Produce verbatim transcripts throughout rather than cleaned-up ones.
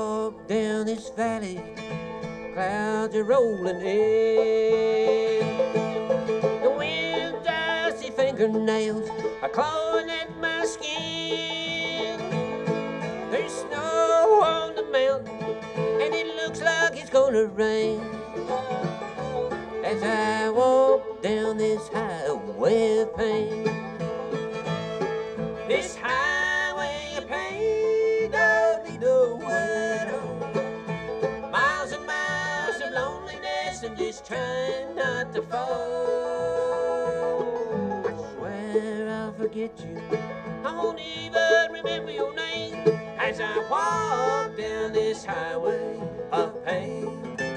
walk down this valley, clouds are rolling in. The wind's icy fingernails are clawing at my skin. There's snow on the mountain, and it looks like it's gonna rain. As I walk down this highway of pain, this highway of pain don't lead nowhere at all. Miles and miles of loneliness and just trying not to fall. I swear I'll forget you, I won't even remember your name, as I walk down this highway of pain.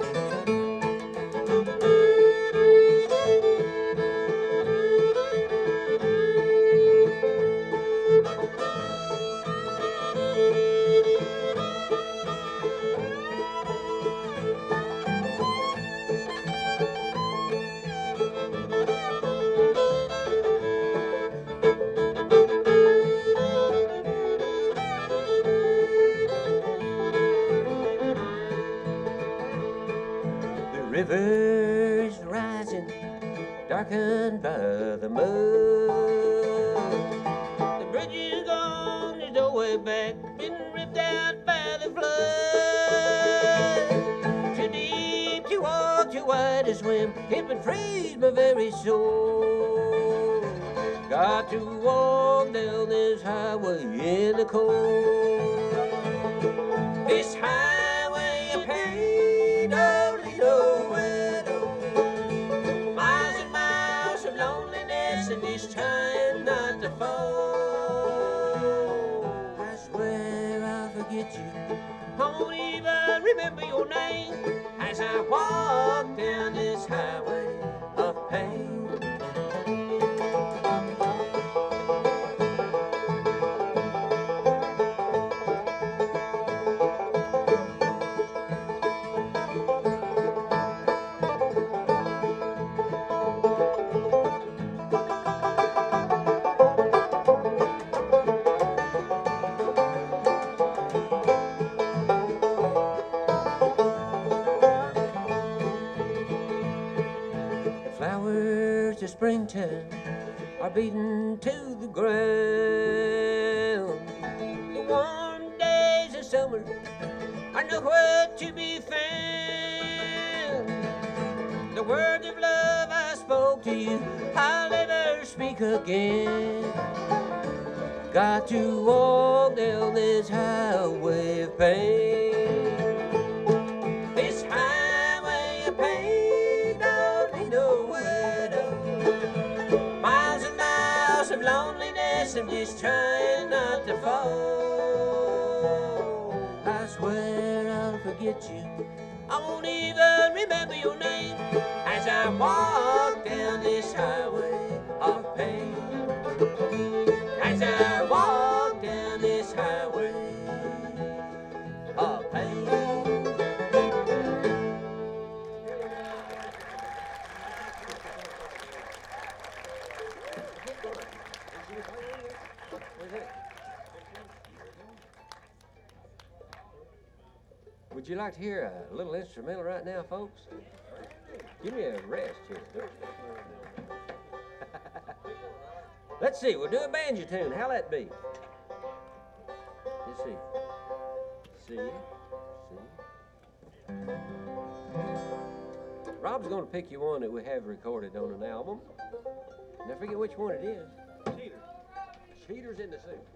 River's rising, darkened by the mud. The bridge is gone, there's no way back, been ripped out by the flood. Too deep to walk, too wide to swim, it would freeze my very soul. Got to walk down this highway in the cold. This highway of pain don't lead nowhere at all. Miles and miles of loneliness and just trying not to fall. I swear I'll forget you, I won't even remember your name, as I walk down this highway of pain. Flowers of springtime are beating to the ground. The warm days of summer are nowhere to be found. The words of love I spoke to you, I'll never speak again. Got to walk down this highway of pain. This highway of pain don't lead nowhere at all. Miles and miles of loneliness and just trying not to fall. I swear I'll forget you, I won't even remember your name, as I walk down this highway of pain. As I walk down this highway of pain. Would you like to hear a little instrumental right now, folks? Give me a rest here. Let's see, we'll do a banjo tune. How'll that be? Let's see. See, see. Rob's going to pick you one that we have recorded on an album. And I forget which one it is. Cheaters. Cheaters in the Suit.